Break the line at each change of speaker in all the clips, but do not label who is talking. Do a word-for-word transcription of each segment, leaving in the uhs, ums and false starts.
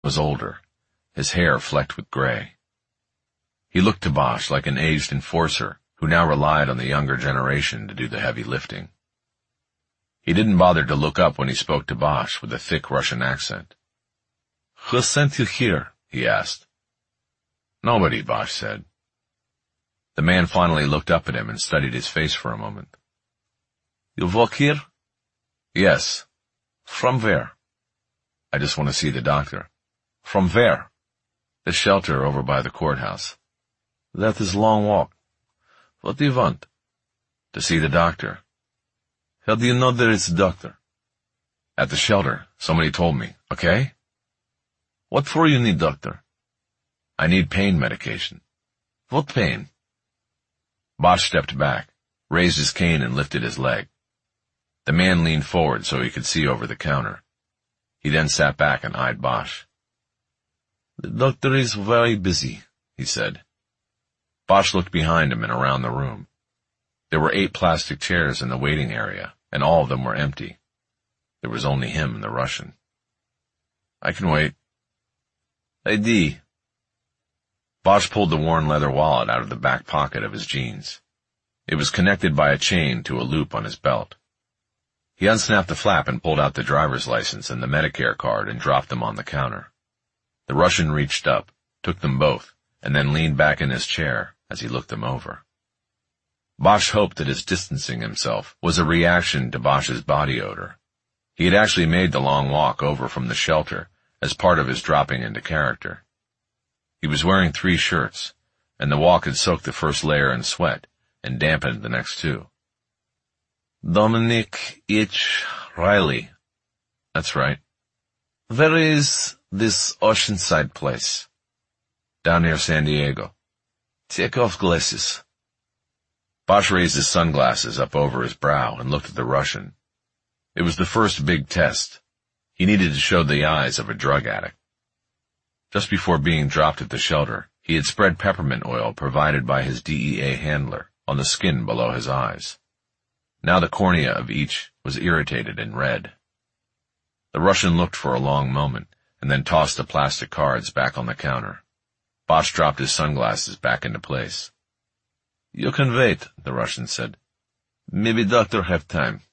was older, his hair flecked with gray. He looked to Bosch like an aged enforcer who now relied on the younger generation to do the heavy lifting. He didn't bother to look up when he spoke to Bosch with a thick Russian accent. "Who sent you here?" he asked. "Nobody," Bosch said. The man finally looked up at him and studied his face for a moment. "You work here?" "Yes." "From where?" "I just want to see the doctor." "From where?" "The shelter over by the courthouse." "That is a long walk. What do you want?" "To see the doctor." "How do you know there is a doctor?" "At the shelter. Somebody told me. Okay?" "What for you need doctor?" "I need pain medication." "What pain?" Bosch stepped back, raised his cane and lifted his leg. The man leaned forward so he could see over the counter. He then sat back and eyed Bosch. "The doctor is very busy," he said. Bosch looked behind him and around the room. There were eight plastic chairs in the waiting area, and all of them were empty. There was only him and the Russian. "I can wait." "I D." Bosch pulled the worn leather wallet out of the back pocket of his jeans. It was connected by a chain to a loop on his belt. He unsnapped the flap and pulled out the driver's license and the Medicare card and dropped them on the counter. The Russian reached up, took them both, and then leaned back in his chair as he looked them over. Bosch hoped that his distancing himself was a reaction to Bosch's body odor. He had actually made the long walk over from the shelter as part of his dropping into character. He was wearing three shirts, and the walk had soaked the first layer in sweat and dampened the next two. "Dominic H. Riley." "That's right." "Where is this Oceanside place?" "Down near San Diego." "Take off glasses." Bosch raised his sunglasses up over his brow and looked at the Russian. It was the first big test. He needed to show the eyes of a drug addict. Just before being dropped at the shelter, he had spread peppermint oil provided by his D E A handler on the skin below his eyes. Now the cornea of each was irritated and red. The Russian looked for a long moment and then tossed the plastic cards back on the counter. Bosch dropped his sunglasses back into place. "You can wait," the Russian said. "Maybe doctor have time."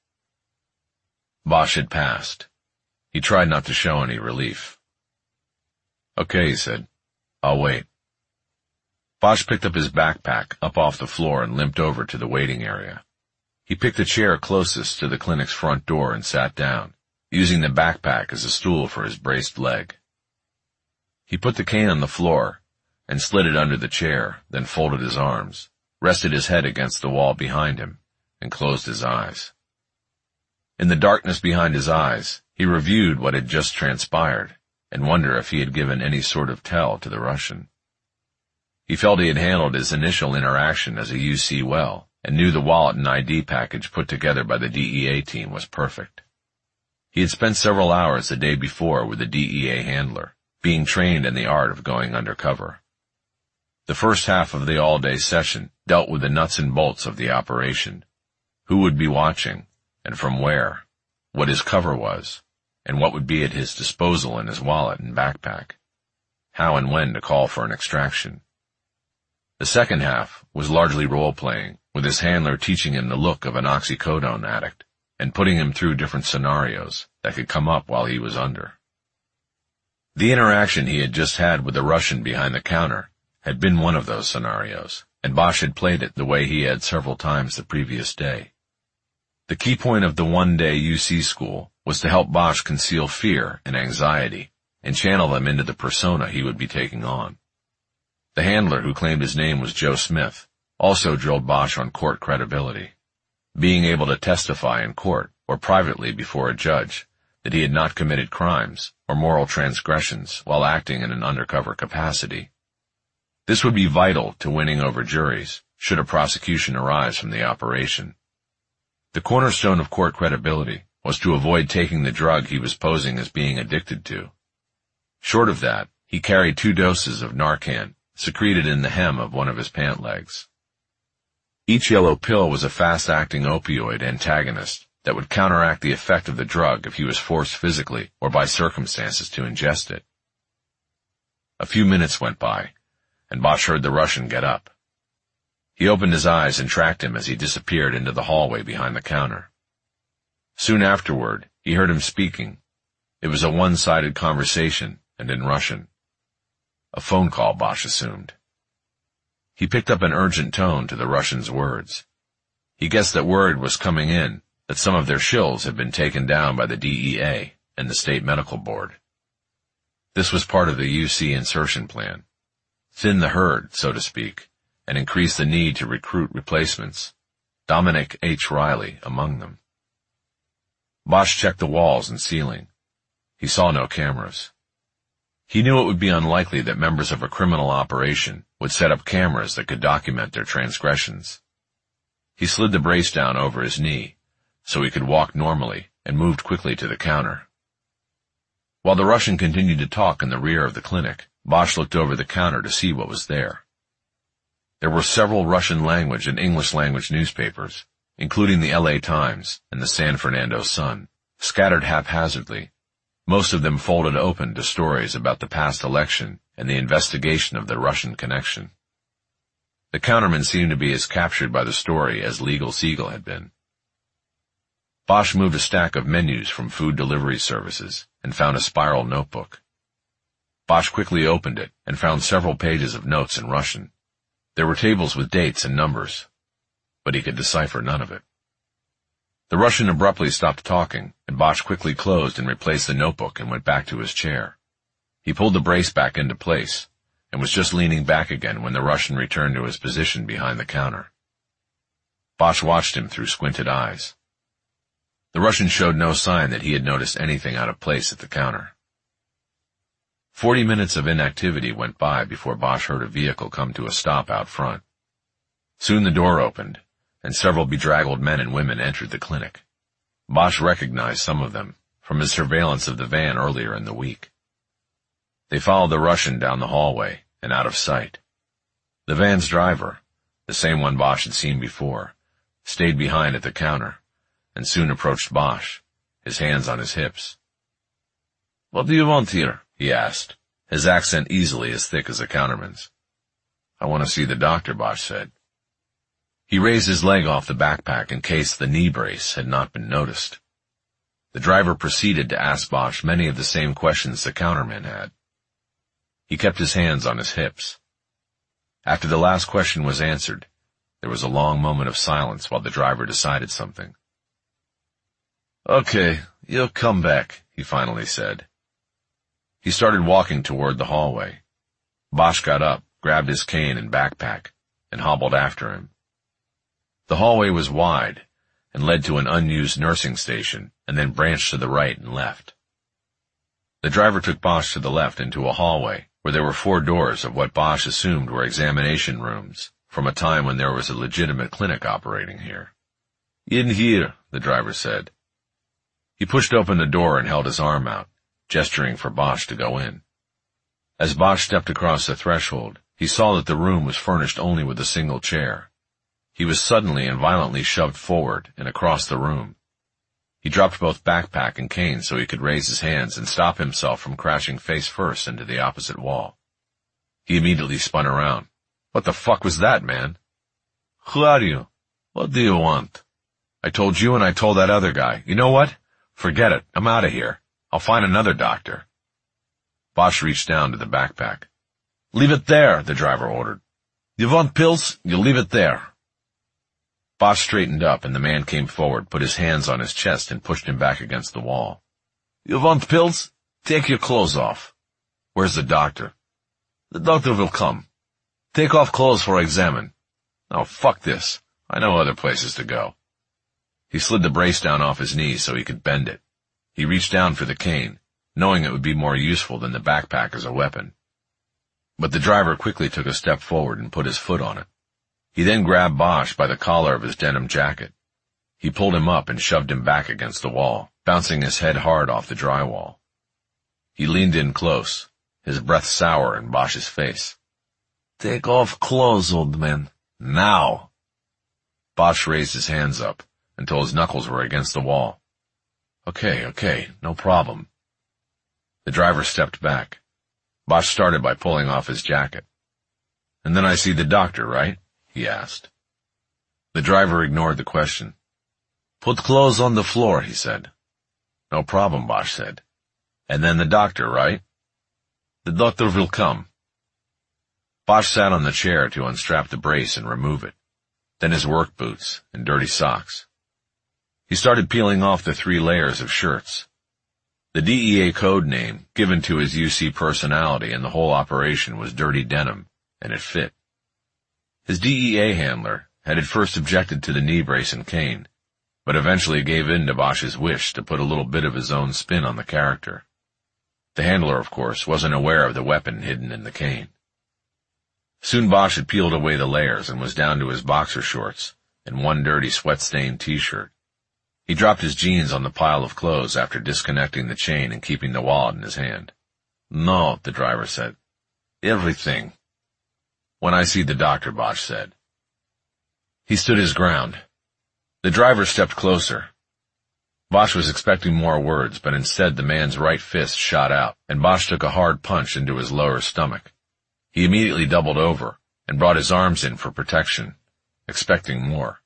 Bosch had passed. He tried not to show any relief. "Okay," he said. "I'll wait." Bosch picked up his backpack up off the floor and limped over to the waiting area. He picked the chair closest to the clinic's front door and sat down, using the backpack as a stool for his braced leg. He put the cane on the floor and slid it under the chair, then folded his arms, rested his head against the wall behind him, and closed his eyes. In the darkness behind his eyes, he reviewed what had just transpired and wondered if he had given any sort of tell to the Russian. He felt he had handled his initial interaction as a U C well, and knew the wallet and I D package put together by the D E A team was perfect. He had spent several hours the day before with the D E A handler, being trained in the art of going undercover. The first half of the all-day session dealt with the nuts and bolts of the operation, who would be watching, and from where, what his cover was, and what would be at his disposal in his wallet and backpack, how and when to call for an extraction. The second half was largely role-playing, with his handler teaching him the look of an oxycodone addict and putting him through different scenarios that could come up while he was under. The interaction he had just had with the Russian behind the counter had been one of those scenarios, and Bosch had played it the way he had several times the previous day. The key point of the one-day U C school was to help Bosch conceal fear and anxiety and channel them into the persona he would be taking on. The handler, who claimed his name was Joe Smith, also drilled Bosch on court credibility, being able to testify in court or privately before a judge that he had not committed crimes or moral transgressions while acting in an undercover capacity. This would be vital to winning over juries should a prosecution arise from the operation. The cornerstone of court credibility was to avoid taking the drug he was posing as being addicted to. Short of that, he carried two doses of Narcan secreted in the hem of one of his pant legs. Each yellow pill was a fast-acting opioid antagonist that would counteract the effect of the drug if he was forced physically or by circumstances to ingest it. A few minutes went by, and Bosch heard the Russian get up. He opened his eyes and tracked him as he disappeared into the hallway behind the counter. Soon afterward, he heard him speaking. It was a one-sided conversation, and in Russian. A phone call, Bosch assumed. He picked up an urgent tone to the Russian's words. He guessed that word was coming in that some of their shills had been taken down by the D E A and the State Medical Board. This was part of the U C insertion plan. Thin the herd, so to speak, and increase the need to recruit replacements. Dominic H. Riley among them. Bosch checked the walls and ceiling. He saw no cameras. He knew it would be unlikely that members of a criminal operation would set up cameras that could document their transgressions. He slid the brace down over his knee so he could walk normally and moved quickly to the counter. While the Russian continued to talk in the rear of the clinic, Bosch looked over the counter to see what was there. There were several Russian language and English language newspapers, including the L A Times and the San Fernando Sun, scattered haphazardly, most of them folded open to stories about the past election and the investigation of the Russian connection. The counterman seemed to be as captured by the story as Legal Siegel had been. Bosch moved a stack of menus from food delivery services and found a spiral notebook. Bosch quickly opened it and found several pages of notes in Russian. There were tables with dates and numbers, but he could decipher none of it. The Russian abruptly stopped talking, and Bosch quickly closed and replaced the notebook and went back to his chair. He pulled the brace back into place and was just leaning back again when the Russian returned to his position behind the counter. Bosch watched him through squinted eyes. The Russian showed no sign that he had noticed anything out of place at the counter. Forty minutes of inactivity went by before Bosch heard a vehicle come to a stop out front. Soon the door opened, and several bedraggled men and women entered the clinic. Bosch recognized some of them from his surveillance of the van earlier in the week. They followed the Russian down the hallway and out of sight. The van's driver, the same one Bosch had seen before, stayed behind at the counter and soon approached Bosch, his hands on his hips. "What do you want here?" he asked, his accent easily as thick as a counterman's. "I want to see the doctor," Bosch said. He raised his leg off the backpack in case the knee brace had not been noticed. The driver proceeded to ask Bosch many of the same questions the counterman had. He kept his hands on his hips. After the last question was answered, there was a long moment of silence while the driver decided something. "Okay, you'll come back," he finally said. He started walking toward the hallway. Bosch got up, grabbed his cane and backpack, and hobbled after him. The hallway was wide and led to an unused nursing station and then branched to the right and left. The driver took Bosch to the left into a hallway where there were four doors of what Bosch assumed were examination rooms from a time when there was a legitimate clinic operating here. "In here," the driver said. He pushed open the door and held his arm out, gesturing for Bosch to go in. As Bosch stepped across the threshold, he saw that the room was furnished only with a single chair. He was suddenly and violently shoved forward and across the room. He dropped both backpack and cane so he could raise his hands and stop himself from crashing face first into the opposite wall. He immediately spun around. "What the fuck was that, man?" "Who are you? What do you want?" "I told you and I told that other guy. You know what? Forget it. I'm out of here. I'll find another doctor." Bosch reached down to the backpack. "Leave it there," the driver ordered. "You want pills? You leave it there." Bosch straightened up and the man came forward, put his hands on his chest and pushed him back against the wall. "You want pills? Take your clothes off." "Where's the doctor?" "The doctor will come. Take off clothes for examine." "Oh, fuck this. I know other places to go." He slid the brace down off his knees so he could bend it. He reached down for the cane, knowing it would be more useful than the backpack as a weapon. But the driver quickly took a step forward and put his foot on it. He then grabbed Bosch by the collar of his denim jacket. He pulled him up and shoved him back against the wall, bouncing his head hard off the drywall. He leaned in close, his breath sour in Bosch's face. "Take off clothes, old man. Now!" Bosch raised his hands up until his knuckles were against the wall. "Okay, okay, no problem." The driver stepped back. Bosch started by pulling off his jacket. "And then I see the doctor, right?" he asked. The driver ignored the question. "Put clothes on the floor," he said. "No problem," Bosch said. "And then the doctor, right?" "The doctor will come." Bosch sat on the chair to unstrap the brace and remove it, then his work boots and dirty socks. He started peeling off the three layers of shirts. The D E A code name given to his U C personality and the whole operation was Dirty Denim, and it fit. His D E A handler had at first objected to the knee brace and cane, but eventually gave in to Bosch's wish to put a little bit of his own spin on the character. The handler, of course, wasn't aware of the weapon hidden in the cane. Soon Bosch had peeled away the layers and was down to his boxer shorts and one dirty sweat-stained t-shirt. He dropped his jeans on the pile of clothes after disconnecting the chain and keeping the wallet in his hand. "No," the driver said. "Everything." "When I see the doctor," Bosch said. He stood his ground. The driver stepped closer. Bosch was expecting more words, but instead the man's right fist shot out, and Bosch took a hard punch into his lower stomach. He immediately doubled over and brought his arms in for protection, expecting more.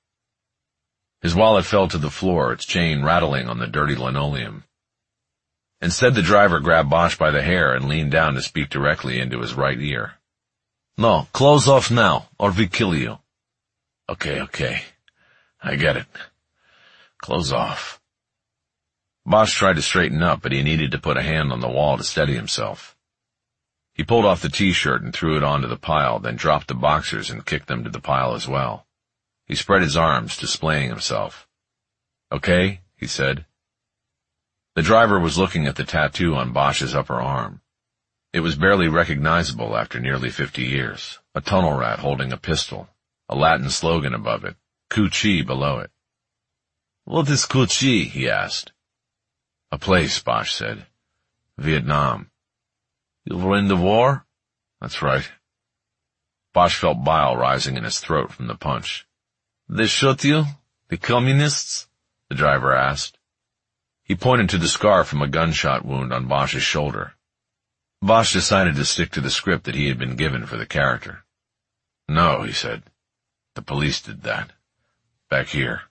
His wallet fell to the floor, its chain rattling on the dirty linoleum. Instead, the driver grabbed Bosch by the hair and leaned down to speak directly into his right ear. "No, clothes off now, or we kill you." "Okay, okay. I get it. Clothes off." Bosch tried to straighten up, but he needed to put a hand on the wall to steady himself. He pulled off the t-shirt and threw it onto the pile, then dropped the boxers and kicked them to the pile as well. He spread his arms, displaying himself. "Okay," he said. The driver was looking at the tattoo on Bosch's upper arm. It was barely recognizable after nearly fifty years. A tunnel rat holding a pistol, a Latin slogan above it, Cu Chi below it. "What is Cu Chi?" he asked. "A place," Bosch said. "Vietnam." "You were in the war?" "That's right." Bosch felt bile rising in his throat from the punch. "They shot you? The communists?" the driver asked. He pointed to the scar from a gunshot wound on Bosch's shoulder. Bosch decided to stick to the script that he had been given for the character. "No," he said. "The police did that. Back here."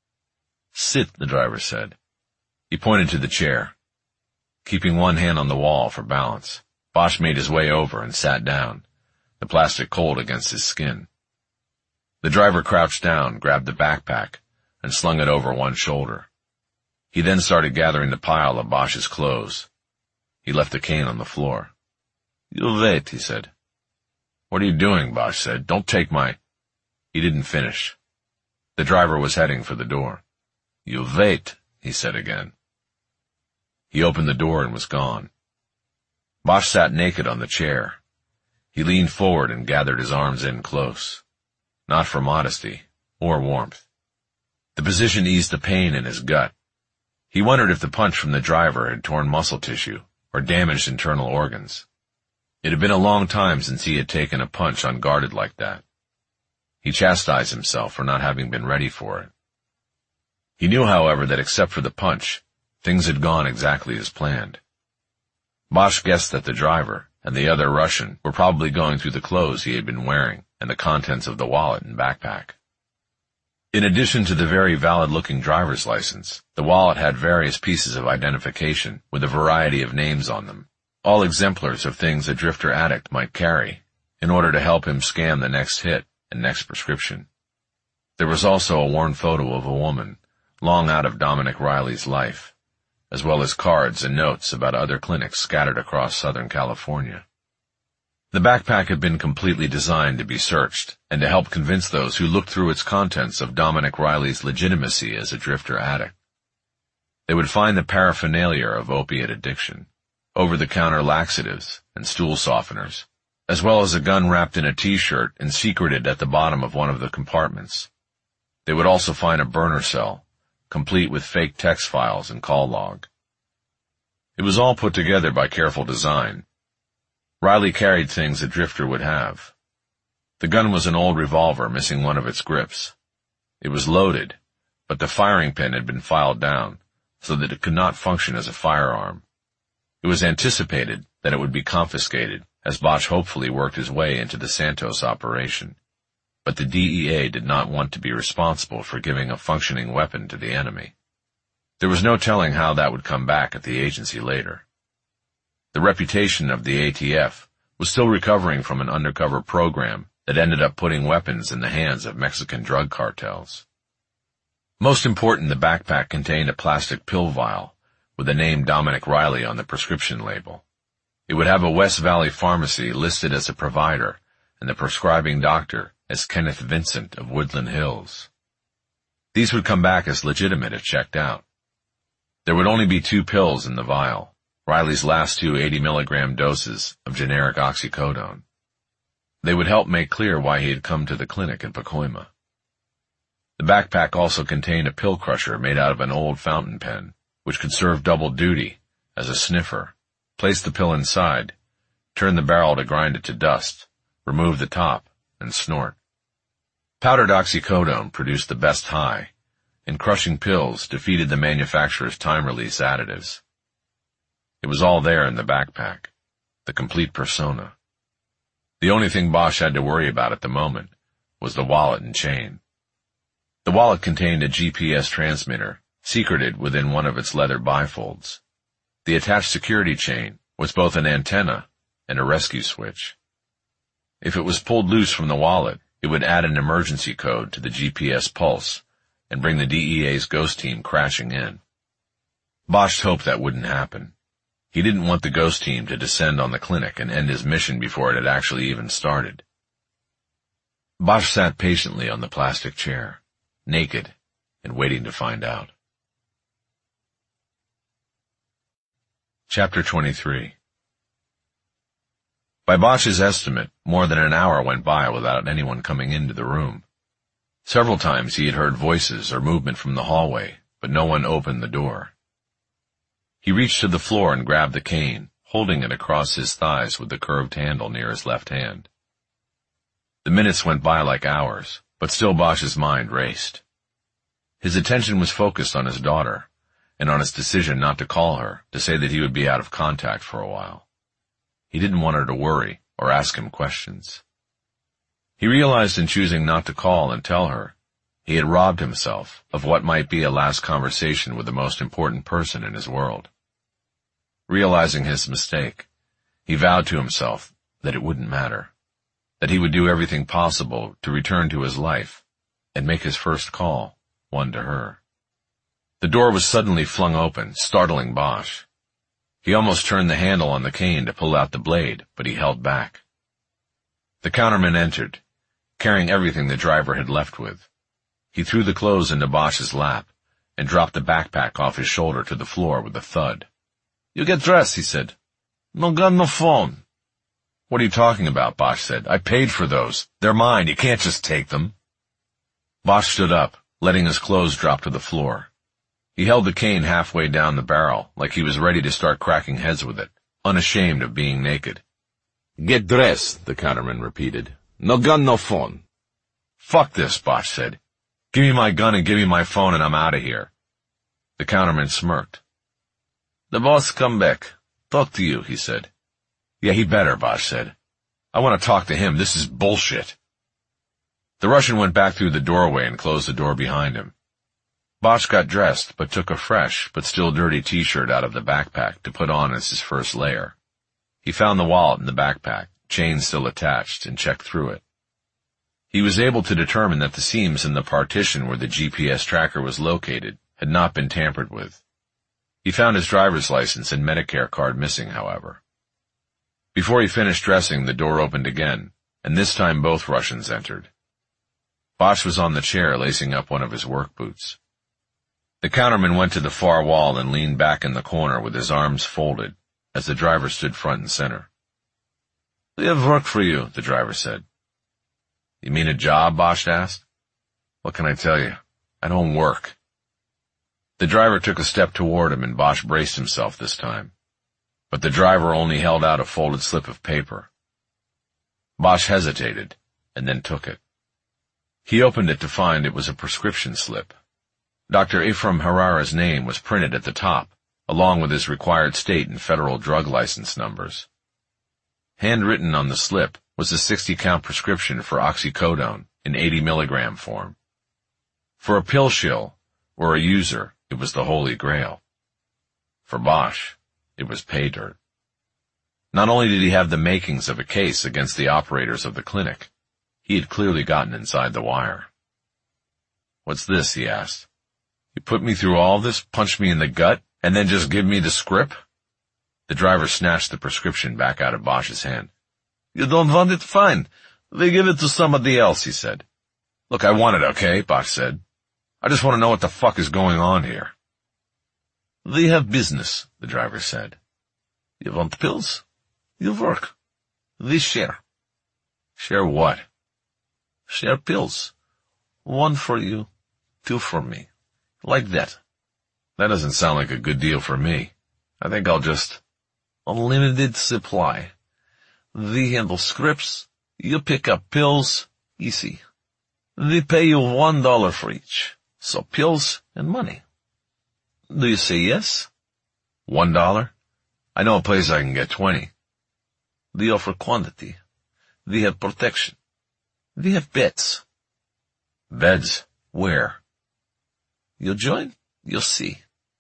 "Sit," the driver said. He pointed to the chair. Keeping one hand on the wall for balance, Bosch made his way over and sat down, the plastic cold against his skin. The driver crouched down, grabbed the backpack, and slung it over one shoulder. He then started gathering the pile of Bosch's clothes. He left the cane on the floor. "You wait," he said. "What are you doing?" Bosch said. "Don't take my—" He didn't finish. The driver was heading for the door. "You wait," he said again. He opened the door and was gone. Bosch sat naked on the chair. He leaned forward and gathered his arms in close. Not for modesty or warmth. The position eased the pain in his gut. He wondered if the punch from the driver had torn muscle tissue or damaged internal organs. It had been a long time since he had taken a punch unguarded like that. He chastised himself for not having been ready for it. He knew, however, that except for the punch, things had gone exactly as planned. Bosch guessed that the driver and the other Russian were probably going through the clothes he had been wearing and the contents of the wallet and backpack. In addition to the very valid-looking driver's license, the wallet had various pieces of identification with a variety of names on them, all exemplars of things a drifter addict might carry in order to help him scam the next hit and next prescription. There was also a worn photo of a woman, long out of Dominic Riley's life, as well as cards and notes about other clinics scattered across Southern California. The backpack had been completely designed to be searched and to help convince those who looked through its contents of Dominic Riley's legitimacy as a drifter addict. They would find the paraphernalia of opiate addiction, over-the-counter laxatives and stool softeners, as well as a gun wrapped in a t-shirt and secreted at the bottom of one of the compartments. They would also find a burner cell, complete with fake text files and call log. It was all put together by careful design. Riley carried things a drifter would have. The gun was an old revolver missing one of its grips. It was loaded, but the firing pin had been filed down so that it could not function as a firearm. It was anticipated then it would be confiscated, as Bosch hopefully worked his way into the Santos operation. But the D E A did not want to be responsible for giving a functioning weapon to the enemy. There was no telling how that would come back at the agency later. The reputation of the A T F was still recovering from an undercover program that ended up putting weapons in the hands of Mexican drug cartels. Most important, the backpack contained a plastic pill vial with the name Dominic Riley on the prescription label. It would have a West Valley pharmacy listed as a provider and the prescribing doctor as Kenneth Vincent of Woodland Hills. These would come back as legitimate if checked out. There would only be two pills in the vial, Riley's last two eighty milligram doses of generic oxycodone. They would help make clear why he had come to the clinic in Pacoima. The backpack also contained a pill crusher made out of an old fountain pen, which could serve double duty as a sniffer. Place the pill inside, turn the barrel to grind it to dust, remove the top, and snort. Powdered oxycodone produced the best high, and crushing pills defeated the manufacturer's time-release additives. It was all there in the backpack, the complete persona. The only thing Bosch had to worry about at the moment was the wallet and chain. The wallet contained a G P S transmitter, secreted within one of its leather bifolds. The attached security chain was both an antenna and a rescue switch. If it was pulled loose from the wallet, it would add an emergency code to the G P S pulse and bring the D E A's ghost team crashing in. Bosch hoped that wouldn't happen. He didn't want the ghost team to descend on the clinic and end his mission before it had actually even started. Bosch sat patiently on the plastic chair, naked and waiting to find out. Chapter twenty-three. By Bosch's estimate, more than an hour went by without anyone coming into the room. Several times he had heard voices or movement from the hallway, but no one opened the door. He reached to the floor and grabbed the cane, holding it across his thighs with the curved handle near his left hand. The minutes went by like hours, but still Bosch's mind raced. His attention was focused on his daughter, and on his decision not to call her, to say that he would be out of contact for a while. He didn't want her to worry or ask him questions. He realized in choosing not to call and tell her, he had robbed himself of what might be a last conversation with the most important person in his world. Realizing his mistake, he vowed to himself that it wouldn't matter, that he would do everything possible to return to his life and make his first call one to her. The door was suddenly flung open, startling Bosch. He almost turned the handle on the cane to pull out the blade, but he held back. The counterman entered, carrying everything the driver had left with. He threw the clothes into Bosch's lap and dropped the backpack off his shoulder to the floor with a thud. "You get dressed," he said. "No gun, no phone." "What are you talking about?" Bosch said. "I paid for those. They're mine. You can't just take them." Bosch stood up, letting his clothes drop to the floor. He held the cane halfway down the barrel, like he was ready to start cracking heads with it, unashamed of being naked.
"Get dressed," the counterman repeated. "No gun, no phone."
"Fuck this," Bosch said. "Give me my gun and give me my phone and I'm out of here." The counterman smirked. "The boss come back. Talk to you," he said. "Yeah, he better," Bosch said. "I want to talk to him. This is bullshit." The Russian went back through the doorway and closed the door behind him. Bosch got dressed, but took a fresh, but still dirty t-shirt out of the backpack to put on as his first layer. He found the wallet in the backpack, chain still attached, and checked through it. He was able to determine that the seams in the partition where the G P S tracker was located had not been tampered with. He found his driver's license and Medicare card missing, however. Before he finished dressing, the door opened again, and this time both Russians entered. Bosch was on the chair lacing up one of his work boots. The counterman went to the far wall and leaned back in the corner with his arms folded, as the driver stood front and center. "We have work for you," the driver said. "You mean a job?" Bosch asked. "What can I tell you? I don't work." The driver took a step toward him and Bosch braced himself this time. But the driver only held out a folded slip of paper. Bosch hesitated, and then took it. He opened it to find it was a prescription slip. Doctor Ephraim Herrera's name was printed at the top, along with his required state and federal drug license numbers. Handwritten on the slip was a sixty count prescription for oxycodone in eighty milligram form. For a pill shill, or a user, it was the holy grail. For Bosch, it was pay dirt. Not only did he have the makings of a case against the operators of the clinic, he had clearly gotten inside the wire. "What's this?" he asked. "You put me through all this, punch me in the gut, and then just give me the script?" The driver snatched the prescription back out of Bosch's hand. "You don't want it? Fine. They give it to somebody else," he said. "Look, I want it, okay?" Bosch said. "I just want to know what the fuck is going on here." "We have business," the driver said. "You want pills? You work. We share." "Share what?" "Share pills. One for you, two for me. Like that." "That doesn't sound like a good deal for me. I think I'll just..." "Unlimited supply. We handle scripts. You pick up pills. Easy. We pay you one dollar for each. So pills and money. Do you say yes?" One dollar? I know a place I can get twenty. We offer quantity. We have protection. We have beds." "Beds? Where?" "You join, you'll see."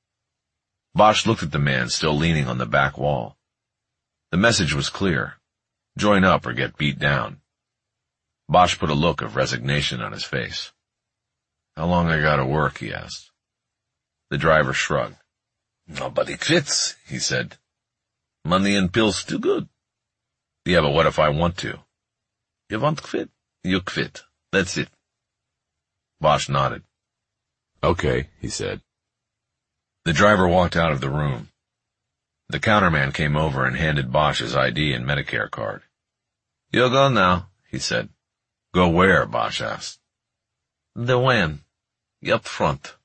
Bosch looked at the man still leaning on the back wall. The message was clear. Join up or get beat down. Bosch put a look of resignation on his face. "How long I gotta work?" he asked. The driver shrugged. "Nobody quits," he said. "Money and pills too good." "Yeah, but what if I want to?" "You want to quit? You quit. That's it." Bosch nodded.
"Okay," he said.
The driver walked out of the room. The counterman came over and handed Bosch his I D and Medicare card. "You go now," he said. "Go where?" Bosch asked. "The van. Up front."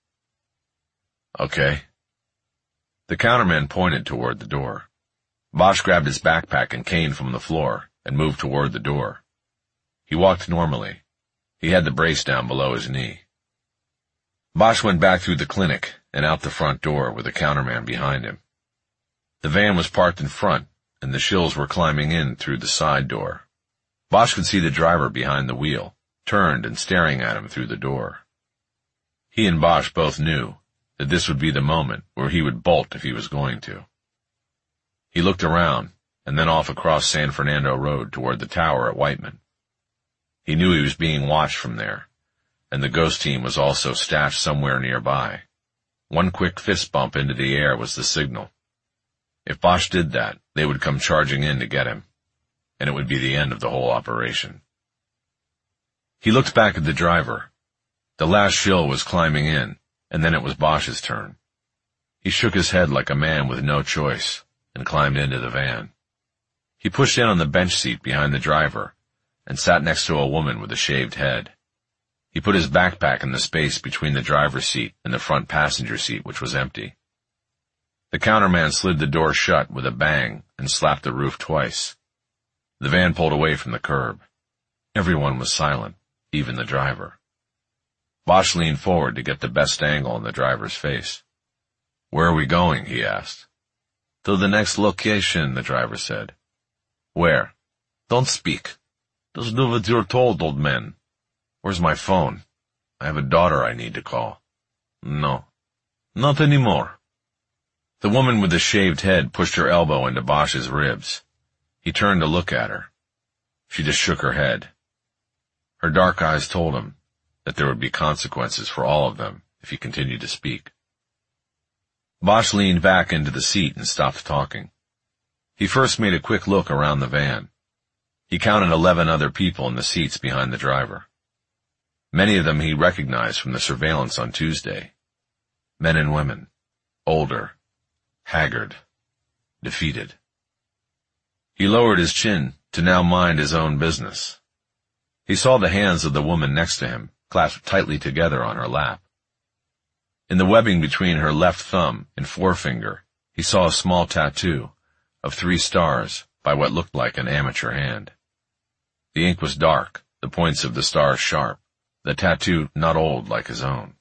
"Okay." The counterman pointed toward the door. Bosch grabbed his backpack and cane from the floor and moved toward the door. He walked normally. He had the brace down below his knee. Bosch went back through the clinic and out the front door with the counterman behind him. The van was parked in front, and the shills were climbing in through the side door. Bosch could see the driver behind the wheel, turned and staring at him through the door. He and Bosch both knew that this would be the moment where he would bolt if he was going to. He looked around, and then off across San Fernando Road toward the tower at Whiteman. He knew he was being watched from there, and the ghost team was also stashed somewhere nearby. One quick fist bump into the air was the signal. If Bosch did that, they would come charging in to get him, and it would be the end of the whole operation. He looked back at the driver. The last shill was climbing in, and then it was Bosch's turn. He shook his head like a man with no choice and climbed into the van. He pushed in on the bench seat behind the driver and sat next to a woman with a shaved head. He put his backpack in the space between the driver's seat and the front passenger seat, which was empty. The counterman slid the door shut with a bang and slapped the roof twice. The van pulled away from the curb. Everyone was silent, even the driver. Bosch leaned forward to get the best angle on the driver's face. "Where are we going?" he asked. "To the next location," the driver said. "Where?" "Don't speak. Just do what you're told, old man." "Where's my phone? I have a daughter I need to call." "No, not anymore." The woman with the shaved head pushed her elbow into Bosch's ribs. He turned to look at her. She just shook her head. Her dark eyes told him that there would be consequences for all of them if he continued to speak. Bosch leaned back into the seat and stopped talking. He first made a quick look around the van. He counted eleven other people in the seats behind the driver. Many of them he recognized from the surveillance on Tuesday. Men and women, older, haggard, defeated. He lowered his chin to now mind his own business. He saw the hands of the woman next to him clasped tightly together on her lap. In the webbing between her left thumb and forefinger, he saw a small tattoo of three stars by what looked like an amateur hand. The ink was dark, the points of the stars sharp, the tattoo not old like his own.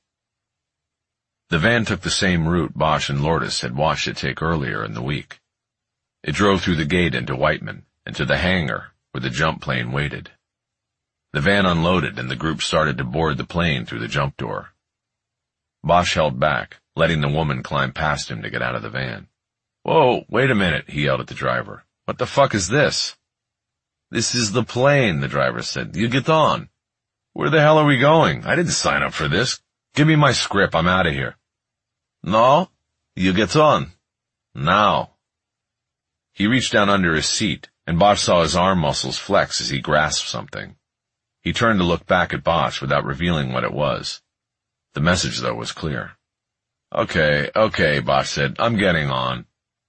The van took the same route Bosch and Lourdes had watched it take earlier in the week. It drove through the gate into Whiteman and to the hangar where the jump plane waited. The van unloaded and the group started to board the plane through the jump door. Bosch held back, letting the woman climb past him to get out of the van. "Whoa, wait a minute," he yelled at the driver. "What the fuck is this?" "This is the plane," the driver said. "You get on." "Where the hell are we going? I didn't sign up for this. Give me my script, I'm out of here." "No, you get on. Now." He reached down under his seat, and Bosch saw his arm muscles flex as he grasped something. He turned to look back at Bosch without revealing what it was. The message, though, was clear. Okay, okay, Bosch said. I'm getting on.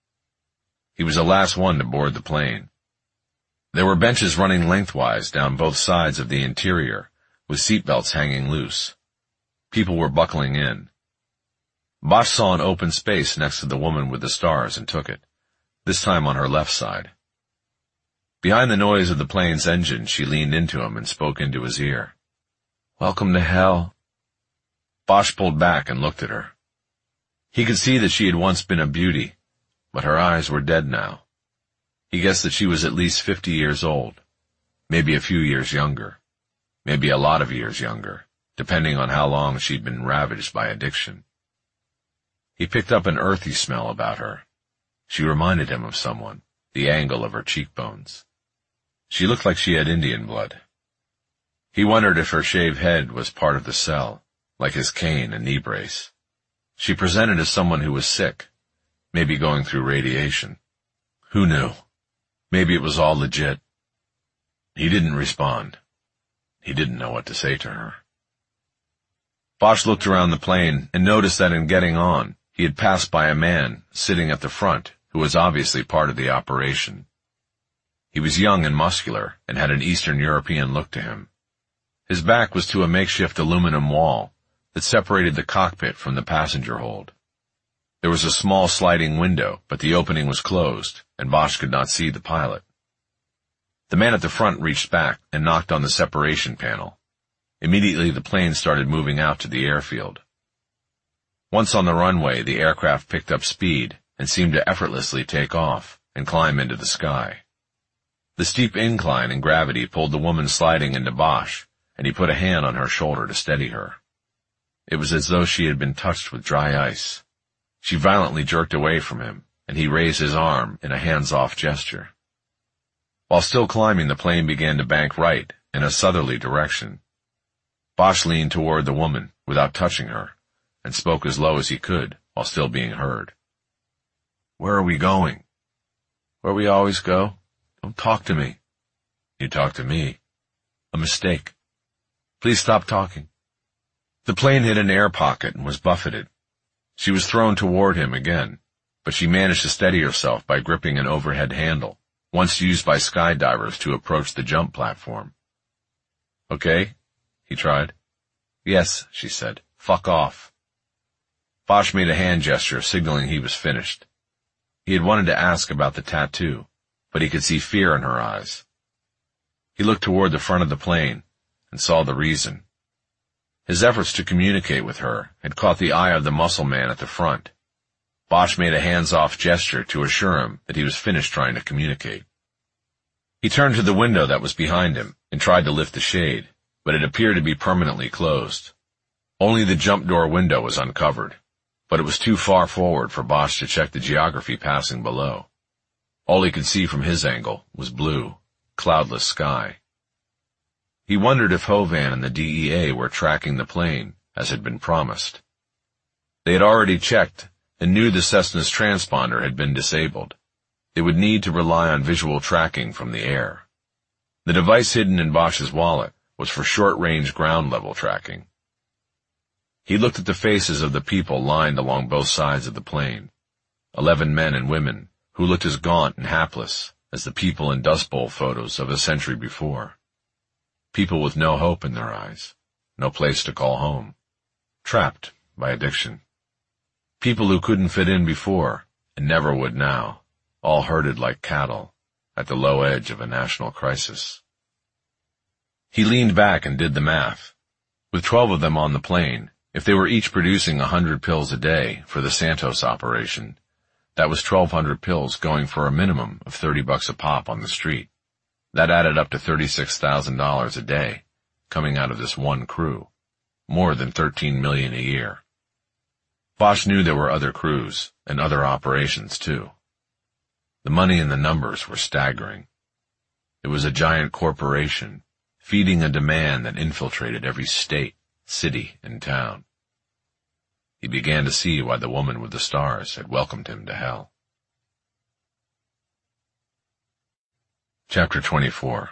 He was the last one to board the plane. There were benches running lengthwise down both sides of the interior, with seatbelts hanging loose. People were buckling in. Bosch saw an open space next to the woman with the stars and took it, this time on her left side. Behind the noise of the plane's engine, she leaned into him and spoke into his ear. "Welcome to hell." Bosch pulled back and looked at her. He could see that she had once been a beauty, but her eyes were dead now. He guessed that she was at least fifty years old, maybe a few years younger, maybe a lot of years younger, depending on how long she'd been ravaged by addiction. He picked up an earthy smell about her. She reminded him of someone, the angle of her cheekbones. She looked like she had Indian blood. He wondered if her shaved head was part of the cell, like his cane and knee brace. She presented as someone who was sick, maybe going through radiation. Who knew? Maybe it was all legit. He didn't respond. He didn't know what to say to her. Bosch looked around the plane and noticed that in getting on, he had passed by a man sitting at the front who was obviously part of the operation. He was young and muscular and had an Eastern European look to him. His back was to a makeshift aluminum wall that separated the cockpit from the passenger hold. There was a small sliding window, but the opening was closed, and Bosch could not see the pilot. The man at the front reached back and knocked on the separation panel. Immediately the plane started moving out to the airfield. Once on the runway, the aircraft picked up speed and seemed to effortlessly take off and climb into the sky. The steep incline and gravity pulled the woman sliding into Bosch, and he put a hand on her shoulder to steady her. It was as though she had been touched with dry ice. She violently jerked away from him, and he raised his arm in a hands-off gesture. While still climbing, the plane began to bank right in a southerly direction. Bosch leaned toward the woman without touching her, and spoke as low as he could while still being heard. "Where are we going?" "Where we always go. Don't talk to me." "You talk to me." "A mistake. Please stop talking." The plane hit an air pocket and was buffeted. She was thrown toward him again, but she managed to steady herself by gripping an overhead handle, once used by skydivers to approach the jump platform. "Okay?" he tried. "Yes," she said. "Fuck off." Bosch made a hand gesture, signaling he was finished. He had wanted to ask about the tattoo, but he could see fear in her eyes. He looked toward the front of the plane and saw the reason. His efforts to communicate with her had caught the eye of the muscle man at the front. Bosch made a hands-off gesture to assure him that he was finished trying to communicate. He turned to the window that was behind him and tried to lift the shade, but it appeared to be permanently closed. Only the jump door window was uncovered, but it was too far forward for Bosch to check the geography passing below. All he could see from his angle was blue, cloudless sky. He wondered if Hovan and the D E A were tracking the plane, as had been promised. They had already checked and knew the Cessna's transponder had been disabled. They would need to rely on visual tracking from the air. The device hidden in Bosch's wallet was for short-range ground-level tracking. He looked at the faces of the people lined along both sides of the plane, eleven men and women who looked as gaunt and hapless as the people in Dust Bowl photos of a century before. People with no hope in their eyes, no place to call home, trapped by addiction. People who couldn't fit in before and never would now, all herded like cattle at the low edge of a national crisis. He leaned back and did the math. With twelve of them on the plane, if they were each producing a hundred pills a day for the Santos operation, That was twelve hundred pills going for a minimum of thirty bucks a pop on the street. That added up to thirty-six thousand dollars a day, coming out of this one crew. More than thirteen million a year. Bosch knew there were other crews, and other operations too. The money and the numbers were staggering. It was a giant corporation, feeding a demand that infiltrated every state, city, and town. He began to see why the woman with the stars had welcomed him to hell. Chapter twenty-four.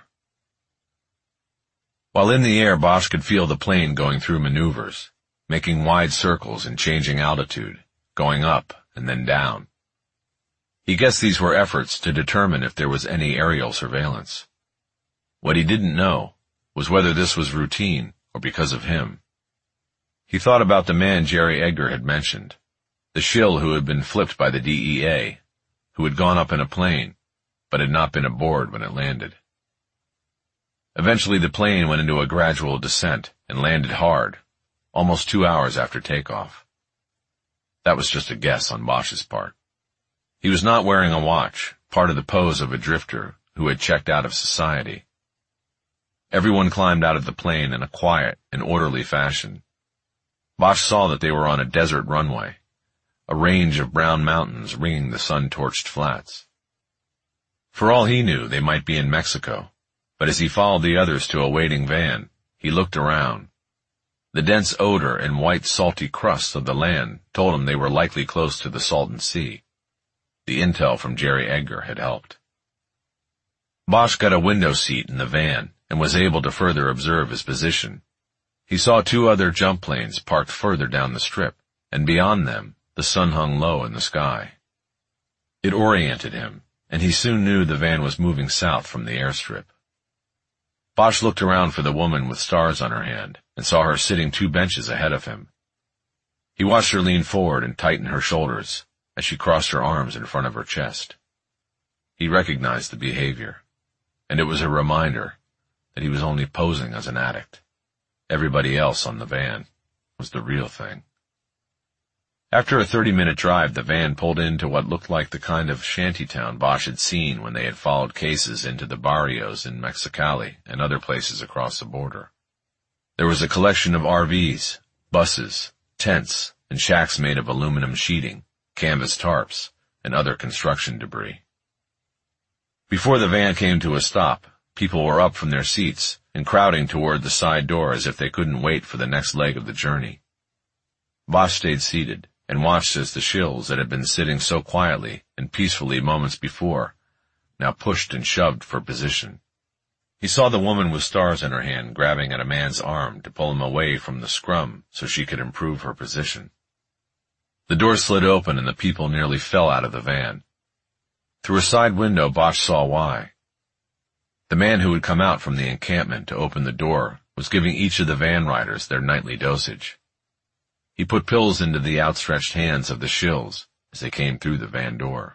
While in the air, Bosch could feel the plane going through maneuvers, making wide circles and changing altitude, going up and then down. He guessed these were efforts to determine if there was any aerial surveillance. What he didn't know was whether this was routine or because of him. He thought about the man Jerry Edgar had mentioned, the shill who had been flipped by the D E A, who had gone up in a plane, but had not been aboard when it landed. Eventually the plane went into a gradual descent and landed hard, almost two hours after takeoff. That was just a guess on Bosch's part. He was not wearing a watch, part of the pose of a drifter who had checked out of society. Everyone climbed out of the plane in a quiet and orderly fashion. Bosch saw that they were on a desert runway, a range of brown mountains ringing the sun-torched flats. For all he knew, they might be in Mexico, but as he followed the others to a waiting van, he looked around. The dense odor and white salty crust of the land told him they were likely close to the Salton Sea. The intel from Jerry Edgar had helped. Bosch got a window seat in the van and was able to further observe his position. He saw two other jump planes parked further down the strip, and beyond them, the sun hung low in the sky. It oriented him, and he soon knew the van was moving south from the airstrip. Bosch looked around for the woman with stars on her hand and saw her sitting two benches ahead of him. He watched her lean forward and tighten her shoulders as she crossed her arms in front of her chest. He recognized the behavior, and it was a reminder that he was only posing as an addict. Everybody else on the van was the real thing. After a thirty-minute drive, the van pulled into what looked like the kind of shantytown Bosch had seen when they had followed cases into the barrios in Mexicali and other places across the border. There was a collection of R Vs, buses, tents, and shacks made of aluminum sheeting, canvas tarps, and other construction debris. Before the van came to a stop, people were up from their seats and crowding toward the side door as if they couldn't wait for the next leg of the journey. Bosch stayed seated and watched as the shills that had been sitting so quietly and peacefully moments before now pushed and shoved for position. He saw the woman with stars in her hand grabbing at a man's arm to pull him away from the scrum so she could improve her position. The door slid open and the people nearly fell out of the van. Through a side window, Bosch saw why. The man who had come out from the encampment to open the door was giving each of the van riders their nightly dosage. He put pills into the outstretched hands of the shills as they came through the van door.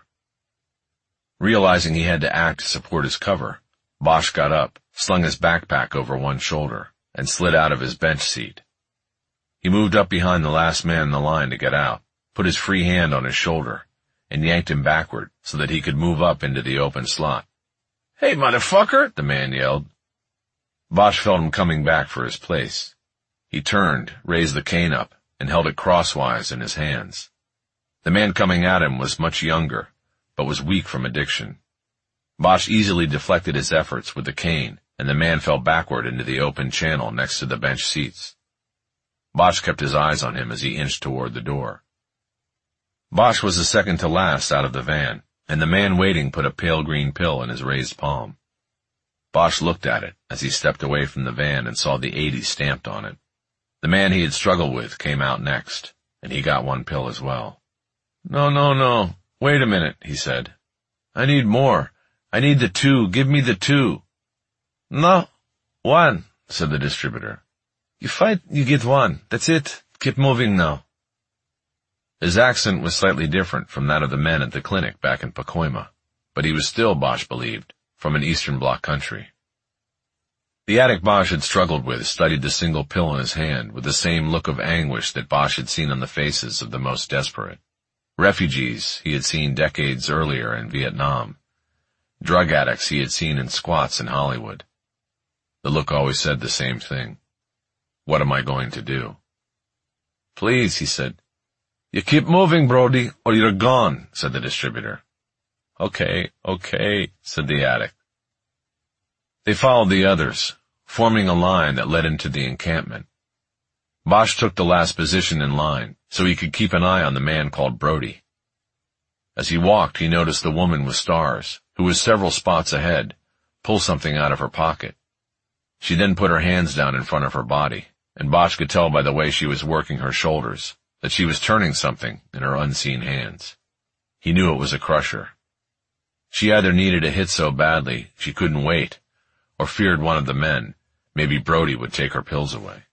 Realizing he had to act to support his cover, Bosch got up, slung his backpack over one shoulder, and slid out of his bench seat. He moved up behind the last man in the line to get out, put his free hand on his shoulder, and yanked him backward so that he could move up into the open slot. "Hey, motherfucker!" the man yelled. Bosch felt him coming back for his place. He turned, raised the cane up, and held it crosswise in his hands. The man coming at him was much younger, but was weak from addiction. Bosch easily deflected his efforts with the cane, and the man fell backward into the open channel next to the bench seats. Bosch kept his eyes on him as he inched toward the door. Bosch was the second to last out of the van, and the man waiting put a pale green pill in his raised palm. Bosch looked at it as he stepped away from the van and saw the eighty stamped on it. The man he had struggled with came out next, and he got one pill as well. "No, no, no. Wait a minute," he said. "I need more. I need the two. Give me the two." "No, one," said the distributor. "You fight, you get one. That's it. Keep moving now." His accent was slightly different from that of the men at the clinic back in Pacoima, but he was still, Bosch believed, from an Eastern Bloc country. The addict Bosch had struggled with studied the single pill in his hand with the same look of anguish that Bosch had seen on the faces of the most desperate. Refugees he had seen decades earlier in Vietnam. Drug addicts he had seen in squats in Hollywood. The look always said the same thing. What am I going to do? Please, he said. You keep moving, Brody, or you're gone, said the distributor. Okay, okay, said the addict. They followed the others, forming a line that led into the encampment. Bosch took the last position in line, so he could keep an eye on the man called Brody. As he walked, he noticed the woman with stars, who was several spots ahead, pull something out of her pocket. She then put her hands down in front of her body, and Bosch could tell by the way she was working her shoulders that she was turning something in her unseen hands. He knew it was a crusher. She either needed a hit so badly she couldn't wait, or feared one of the men, maybe Brody, would take her pills away.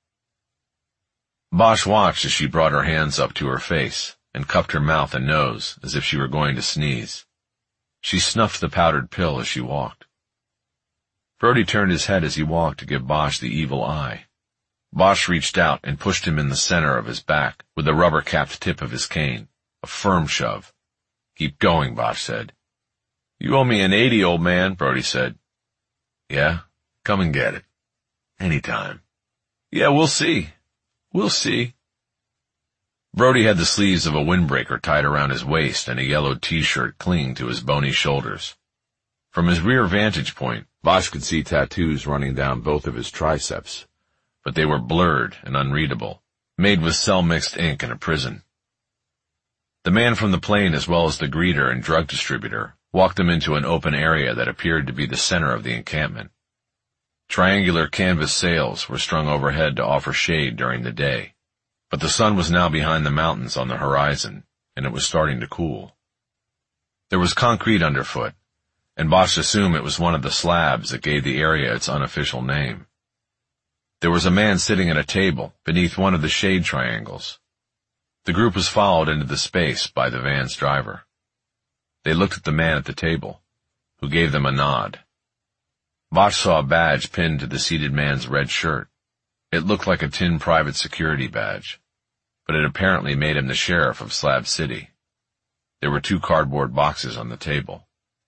Bosch watched as she brought her hands up to her face and cupped her mouth and nose as if she were going to sneeze. She snuffed the powdered pill as she walked. Brody turned his head as he walked to give Bosch the evil eye. Bosch reached out and pushed him in the center of his back with the rubber-capped tip of his cane, a firm shove. Keep going, Bosch said. You owe me an eighty, old man, Brody said. Yeah? Come and get it. Anytime. Yeah, we'll see. We'll see. Brody had the sleeves of a windbreaker tied around his waist and a yellow t-shirt clinging to his bony shoulders. From his rear vantage point,
Bosch could see tattoos running down both of his triceps,
but they were blurred and unreadable, made with cell-mixed ink in a prison. The man from the plane, as well as the greeter and drug distributor, walked them into an open area that appeared to be the center of the encampment. Triangular canvas sails were strung overhead to offer shade during the day, but the sun was now behind the mountains on the horizon, and it was starting to cool. There was concrete underfoot, and Bosch assumed it was one of the slabs that gave the area its unofficial name. There was a man sitting at a table beneath one of the shade triangles. The group was followed into the space by the van's driver. They looked at the man at the table, who gave them a nod. Bosch saw a badge pinned to the seated man's red shirt. It looked like a tin private security badge, but it apparently made him the sheriff of Slab City. There were two cardboard boxes on the table.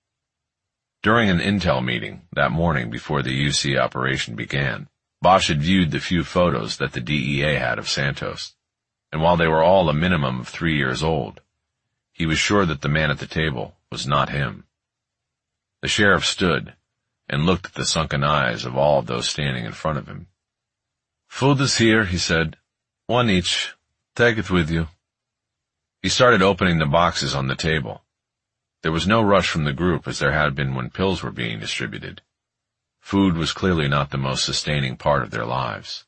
During an intel meeting that morning before the U C operation began, Bosch had viewed the few photos that the D E A had of Santos, and while they were all a minimum of three years old, he was sure that the man at the table was not him. The sheriff stood and looked at the sunken eyes of all of those standing in front of him. Food is here, he said. One each. Take it with you. He started opening the boxes on the table. There was no rush from the group as there had been when pills were being distributed. Food was clearly not the most sustaining part of their lives.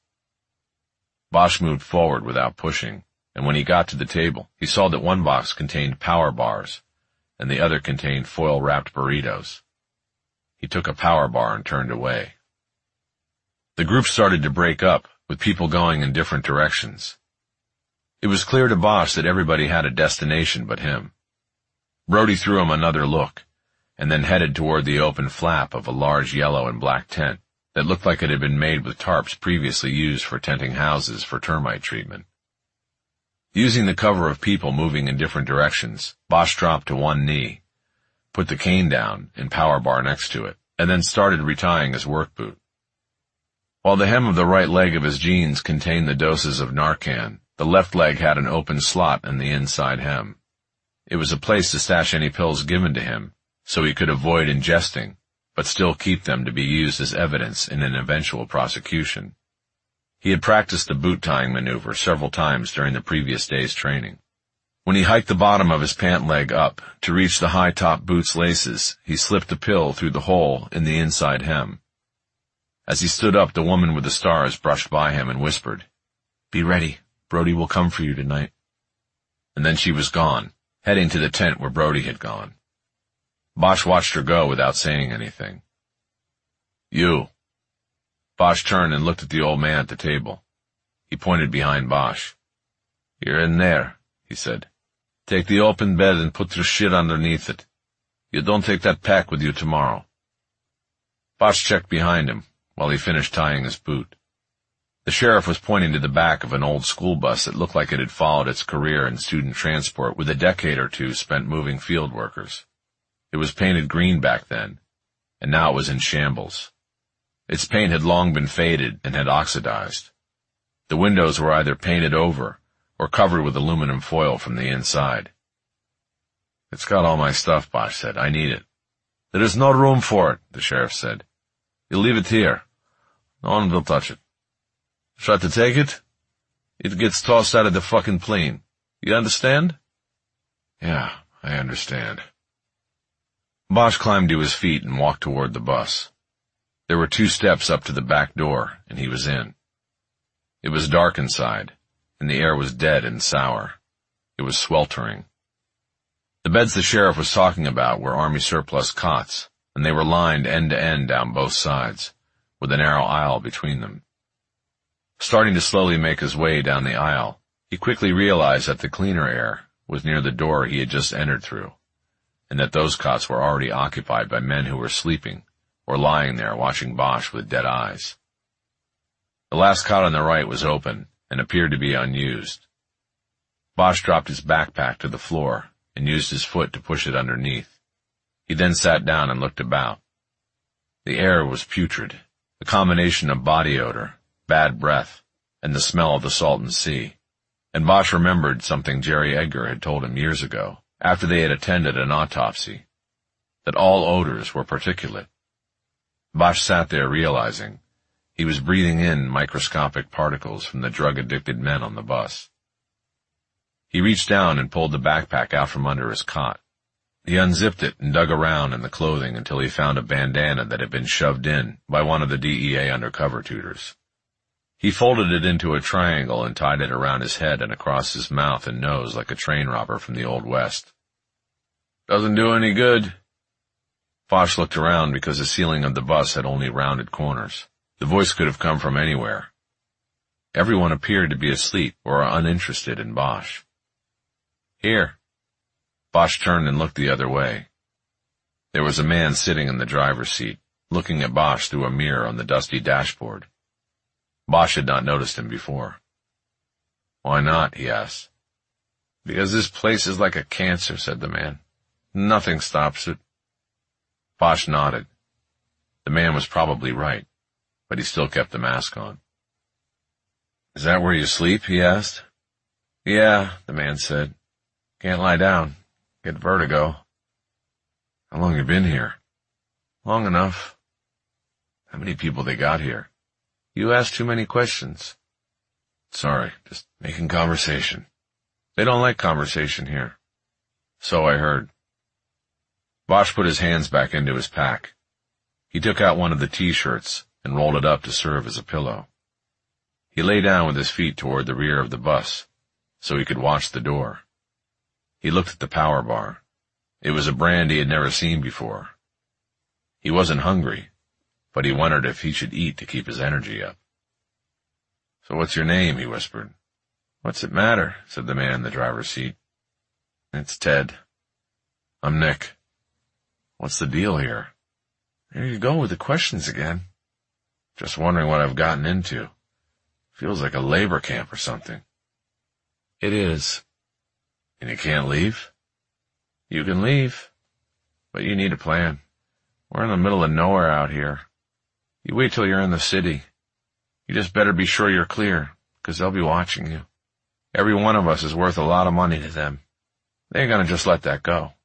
Bosch moved forward without pushing, and when he got to the table, he saw that one box contained power bars, and the other contained foil-wrapped burritos. He took a power bar and turned away. The group started to break up, with people going in different directions. It was clear to Bosch that everybody had a destination but him. Brody threw him another look, and then headed toward the open flap of a large yellow and black tent that looked like it had been made with tarps previously used for tenting houses for termite treatment. Using the cover of people moving in different directions, Bosch dropped to one knee, put the cane down and power bar next to it, and then started retying his work boot. While the hem of the right leg of his jeans contained the doses of Narcan, the left leg had an open slot in the inside hem. It was a place to stash any pills given to him, so he could avoid ingesting, but still keep them to be used as evidence in an eventual prosecution. He had practiced the boot tying maneuver several times during the previous day's training. When he hiked the bottom of his pant leg up to reach the high-top boot's laces, he slipped the pill through the hole in the inside hem. As he stood up, the woman with the stars brushed by him and whispered, "Be ready. Brody will come for you tonight." And then she was gone, heading to the tent where Brody had gone. Bosch watched her go without saying anything. "You." Bosch turned and looked at the old man at the table. He pointed behind Bosch. "You're in there," he said. "Take the open bed and put your shit underneath it. You don't take that pack with you tomorrow." Bosch checked behind him while he finished tying his boot. The sheriff was pointing to the back of an old school bus that looked like it had followed its career in student transport with a decade or two spent moving field workers. It was painted green back then, and now it was in shambles. Its paint had long been faded and had oxidized. The windows were either painted over or covered with aluminum foil from the inside. "It's got all my stuff," Bosch said. "I need it." "There is no room for it," the sheriff said. "You'll leave it here. No one will touch it. Try to take it, it gets tossed out of the fucking plane. You understand?" "Yeah, I understand." Bosch climbed to his feet and walked toward the bus. There were two steps up to the back door, and he was in. It was dark inside, and the air was dead and sour. It was sweltering. The beds the sheriff was talking about were Army surplus cots, and they were lined end to end down both sides, with a narrow aisle between them. Starting to slowly make his way down the aisle, he quickly realized that the cleaner air was near the door he had just entered through, and that those cots were already occupied by men who were sleeping or lying there watching Bosch with dead eyes. The last cot on the right was open and appeared to be unused. Bosch dropped his backpack to the floor and used his foot to push it underneath. He then sat down and looked about. The air was putrid, a combination of body odor, bad breath, and the smell of the Salton Sea, and Bosch remembered something Jerry Edgar had told him years ago, after they had attended an autopsy, that all odors were particulate. Bosch sat there realizing he was breathing in microscopic particles from the drug-addicted men on the bus. He reached down and pulled the backpack out from under his cot. He unzipped it and dug around in the clothing until he found a bandana that had been shoved in by one of the D E A undercover tutors. He folded it into a triangle and tied it around his head and across his mouth and nose like a train robber from the Old West. "Doesn't do any good." Bosch looked around because the ceiling of the bus had only rounded corners. The voice could have come from anywhere. Everyone appeared to be asleep or uninterested in Bosch. "Here." Bosch turned and looked the other way. There was a man sitting in the driver's seat, looking at Bosch through a mirror on the dusty dashboard. Bosch had not noticed him before. "Why not?" he asked. "Because this place is like a cancer," said the man. "Nothing stops it." Bosch nodded. The man was probably right, but he still kept the mask on. "Is that where you sleep?" he asked. "Yeah," the man said. "Can't lie down. Get vertigo." "How long you been here?" "Long enough." "How many people they got here?" "You ask too many questions." "Sorry, just making conversation." "They don't like conversation here." "So I heard." Bosch put his hands back into his pack. He took out one of the T-shirts and rolled it up to serve as a pillow. He lay down with his feet toward the rear of the bus, so he could watch the door. He looked at the power bar. It was a brand he had never seen before. He wasn't hungry, but he wondered if he should eat to keep his energy up. "So what's your name?" he whispered. "What's it matter?" said the man in the driver's seat. "It's Ted." "I'm Nick." "What's the deal here?" "There you go with the questions again." "Just wondering what I've gotten into. Feels like a labor camp or something." "It is." "And you can't leave?" "You can leave, but you need a plan. We're in the middle of nowhere out here. You wait till you're in the city. You just better be sure you're clear, 'cause they'll be watching you. Every one of us is worth a lot of money to them. They ain't gonna just let that go."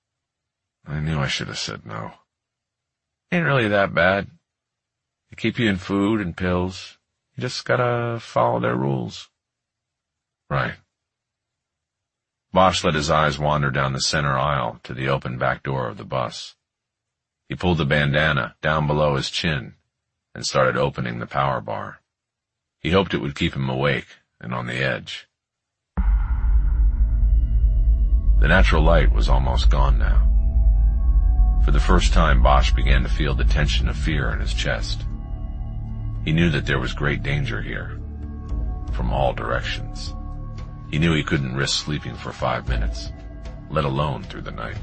I knew I should have said no. "Ain't really that bad. They keep you in food and pills. You just gotta follow their rules." "Right." Bosch let his eyes wander down the center aisle to the open back door of the bus. He pulled the bandana down below his chin and started opening the power bar. He hoped it would keep him awake and on the edge. The natural light was almost gone now. For the first time, Bosch began to feel the tension of fear in his chest. He knew that there was great danger here, from all directions. He knew he couldn't risk sleeping for five minutes, let alone through the night.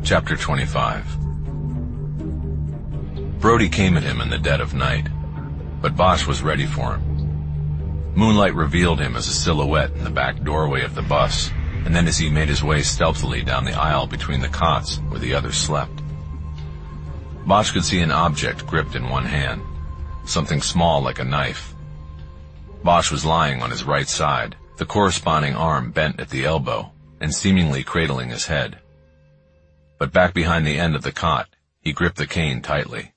Chapter twenty-five. Brody came at him in the dead of night, but Bosch was ready for him. Moonlight revealed him as a silhouette in the back doorway of the bus, and then as he made his way stealthily down the aisle between the cots where the others slept. Bosch could see an object gripped in one hand, something small like a knife. Bosch was lying on his right side, the corresponding arm bent at the elbow and seemingly cradling his head. But back behind the end of the cot, he gripped the cane tightly.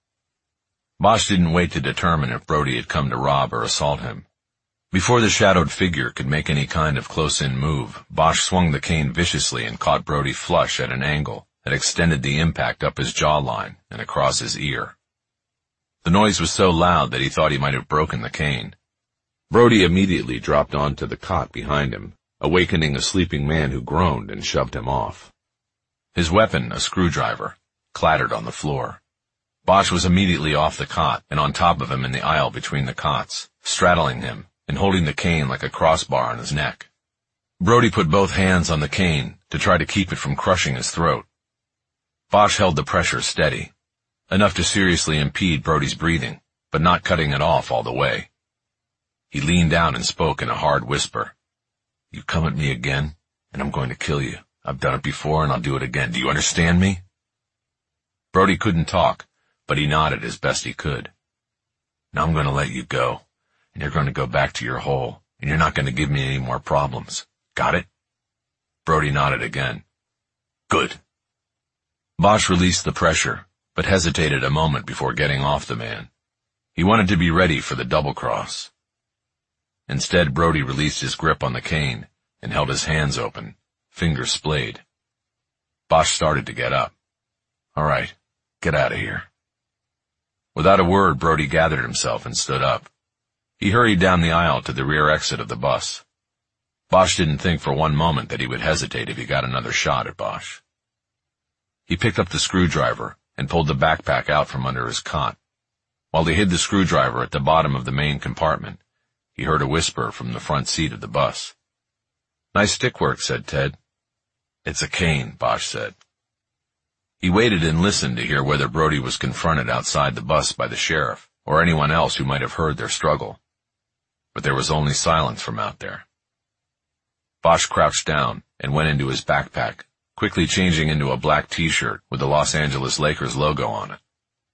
Bosch didn't wait to determine if Brody had come to rob or assault him. Before the shadowed figure could make any kind of close-in move, Bosch swung the cane viciously and caught Brody flush at an angle that extended the impact up his jawline and across his ear. The noise was so loud that he thought he might have broken the cane. Brody immediately dropped onto the cot behind him, awakening a sleeping man who groaned and shoved him off. His weapon, a screwdriver, clattered on the floor. Bosch was immediately off the cot and on top of him in the aisle between the cots, straddling him and holding the cane like a crossbar on his neck. Brody put both hands on the cane to try to keep it from crushing his throat. Bosch held the pressure steady, enough to seriously impede Brody's breathing, but not cutting it off all the way. He leaned down and spoke in a hard whisper. "You come at me again, and I'm going to kill you. I've done it before, and I'll do it again. Do you understand me?" Brody couldn't talk, but he nodded as best he could. "Now I'm going to let you go, and you're going to go back to your hole, and you're not going to give me any more problems. Got it?" Brody nodded again. "Good." Bosch released the pressure, but hesitated a moment before getting off the man. He wanted to be ready for the double cross. Instead, Brody released his grip on the cane and held his hands open, fingers splayed. Bosch started to get up. "All right, get out of here." Without a word, Brody gathered himself and stood up. He hurried down the aisle to the rear exit of the bus. Bosch didn't think for one moment that he would hesitate if he got another shot at Bosch. He picked up the screwdriver and pulled the backpack out from under his cot. While he hid the screwdriver at the bottom of the main compartment, he heard a whisper from the front seat of the bus. "Nice stick work," said Ted. "It's a cane," Bosch said. He waited and listened to hear whether Brody was confronted outside the bus by the sheriff or anyone else who might have heard their struggle. But there was only silence from out there. Bosch crouched down and went into his backpack, quickly changing into a black t-shirt with the Los Angeles Lakers logo on it.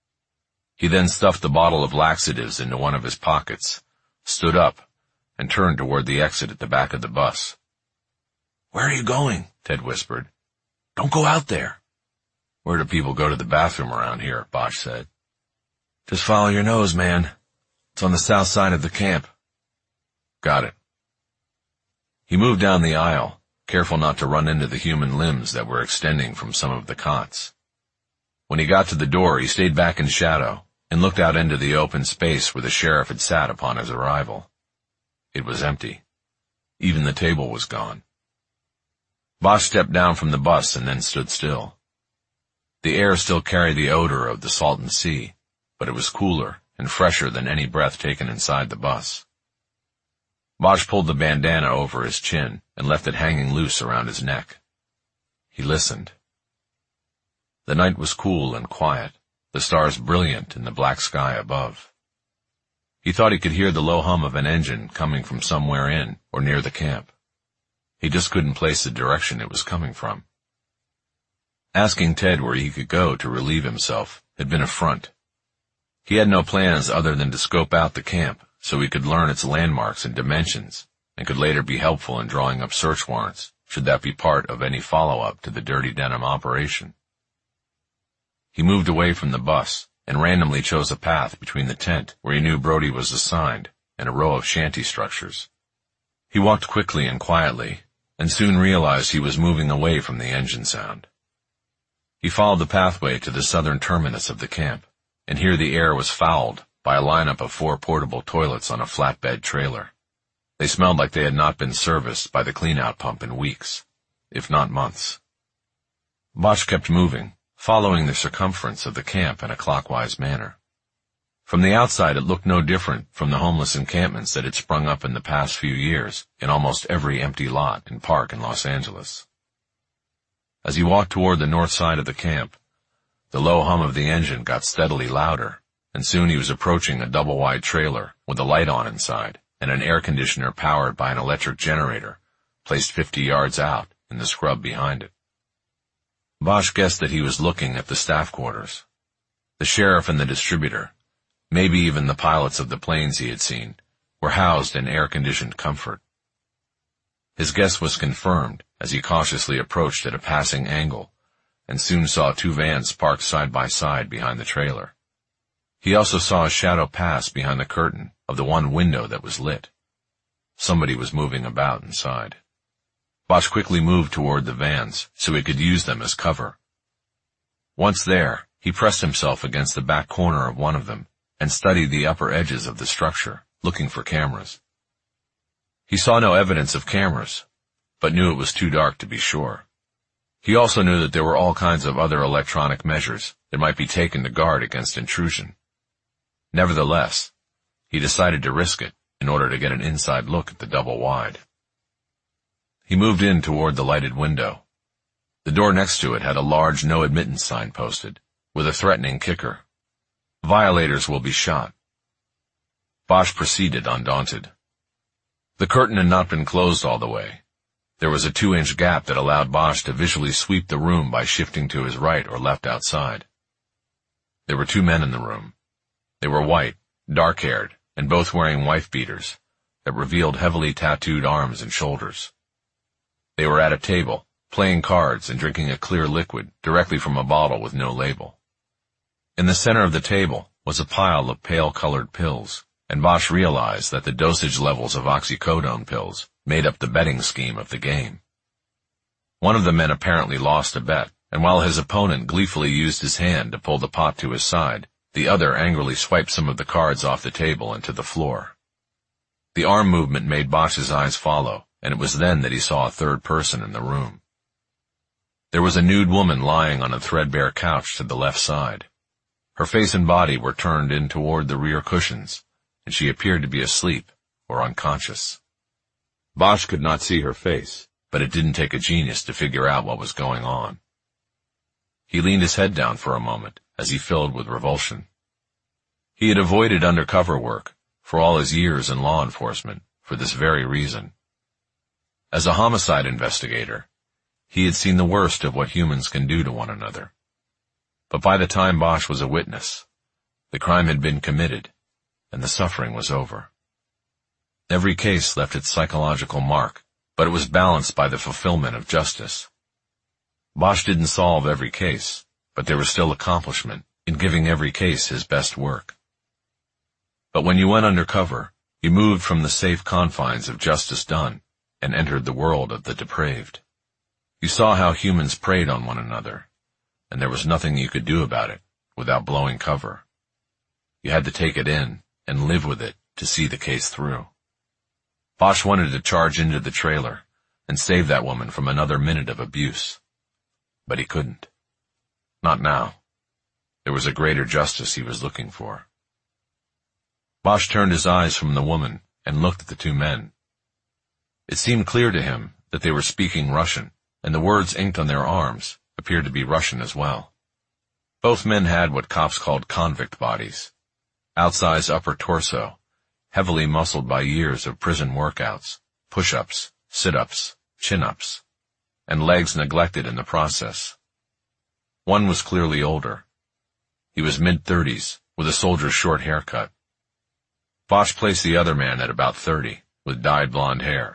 He then stuffed the bottle of laxatives into one of his pockets, stood up, and turned toward the exit at the back of the bus. "Where are you going?" Ted whispered. "Don't go out there." "Where do people go to the bathroom around here?" Bosch said. "Just follow your nose, man. It's on the south side of the camp." "Got it." He moved down the aisle, careful not to run into the human limbs that were extending from some of the cots. When he got to the door, he stayed back in shadow and looked out into the open space where the sheriff had sat upon his arrival. It was empty. Even the table was gone. Bosch stepped down from the bus and then stood still. The air still carried the odor of the Salton Sea, but it was cooler and fresher than any breath taken inside the bus. Bosch pulled the bandana over his chin and left it hanging loose around his neck. He listened. The night was cool and quiet, the stars brilliant in the black sky above. He thought he could hear the low hum of an engine coming from somewhere in or near the camp. He just couldn't place the direction it was coming from. Asking Ted where he could go to relieve himself had been a front. He had no plans other than to scope out the camp so he could learn its landmarks and dimensions, and could later be helpful in drawing up search warrants, should that be part of any follow-up to the Dirty Denim operation. He moved away from the bus and randomly chose a path between the tent where he knew Brody was assigned and a row of shanty structures. He walked quickly and quietly, and soon realized he was moving away from the engine sound. He followed the pathway to the southern terminus of the camp, and here the air was fouled by a lineup of four portable toilets on a flatbed trailer. They smelled like they had not been serviced by the clean-out pump in weeks, if not months. Bosch kept moving, following the circumference of the camp in a clockwise manner. From the outside it looked no different from the homeless encampments that had sprung up in the past few years in almost every empty lot and park in Los Angeles. As he walked toward the north side of the camp, the low hum of the engine got steadily louder, and soon he was approaching a double-wide trailer with a light on inside and an air conditioner powered by an electric generator, placed fifty yards out in the scrub behind it. Bosch guessed that he was looking at the staff quarters. The sheriff and the distributor, maybe even the pilots of the planes he had seen, were housed in air-conditioned comfort. His guess was confirmed as he cautiously approached at a passing angle and soon saw two vans parked side by side behind the trailer. He also saw a shadow pass behind the curtain of the one window that was lit. Somebody was moving about inside. Bosch quickly moved toward the vans so he could use them as cover. Once there, he pressed himself against the back corner of one of them and studied the upper edges of the structure, looking for cameras. He saw no evidence of cameras, but knew it was too dark to be sure. He also knew that there were all kinds of other electronic measures that might be taken to guard against intrusion. Nevertheless, he decided to risk it in order to get an inside look at the double-wide. He moved in toward the lighted window. The door next to it had a large no admittance sign posted, with a threatening kicker. Violators will be shot. Bosch proceeded undaunted. The curtain had not been closed all the way. There was a two-inch gap that allowed Bosch to visually sweep the room by shifting to his right or left outside. There were two men in the room. They were white, dark-haired, and both wearing wife-beaters that revealed heavily tattooed arms and shoulders. They were at a table, playing cards and drinking a clear liquid directly from a bottle with no label. In the center of the table was a pile of pale-colored pills, and Bosch realized that the dosage levels of oxycodone pills made up the betting scheme of the game. One of the men apparently lost a bet, and while his opponent gleefully used his hand to pull the pot to his side, the other angrily swiped some of the cards off the table and to the floor. The arm movement made Bosch's eyes follow, and it was then that he saw a third person in the room. There was a nude woman lying on a threadbare couch to the left side. Her face and body were turned in toward the rear cushions, and she appeared to be asleep or unconscious. Bosch could not see her face, but it didn't take a genius to figure out what was going on. He leaned his head down for a moment as he filled with revulsion. He had avoided undercover work for all his years in law enforcement for this very reason. As a homicide investigator, he had seen the worst of what humans can do to one another. But by the time Bosch was a witness, the crime had been committed, and the suffering was over. Every case left its psychological mark, but it was balanced by the fulfillment of justice. Bosch didn't solve every case, but there was still accomplishment in giving every case his best work. But when you went undercover, you moved from the safe confines of justice done and entered the world of the depraved. You saw how humans preyed on one another, and there was nothing you could do about it without blowing cover. You had to take it in and live with it to see the case through. Bosch wanted to charge into the trailer and save that woman from another minute of abuse. But he couldn't. Not now. There was a greater justice he was looking for. Bosch turned his eyes from the woman and looked at the two men. It seemed clear to him that they were speaking Russian, and the words inked on their arms appeared to be Russian as well. Both men had what cops called convict bodies. Outsized upper torso, heavily muscled by years of prison workouts, push-ups, sit-ups, chin-ups, and legs neglected in the process. One was clearly older. He was mid-thirties, with a soldier's short haircut. Bosch placed the other man at about thirty, with dyed blonde hair.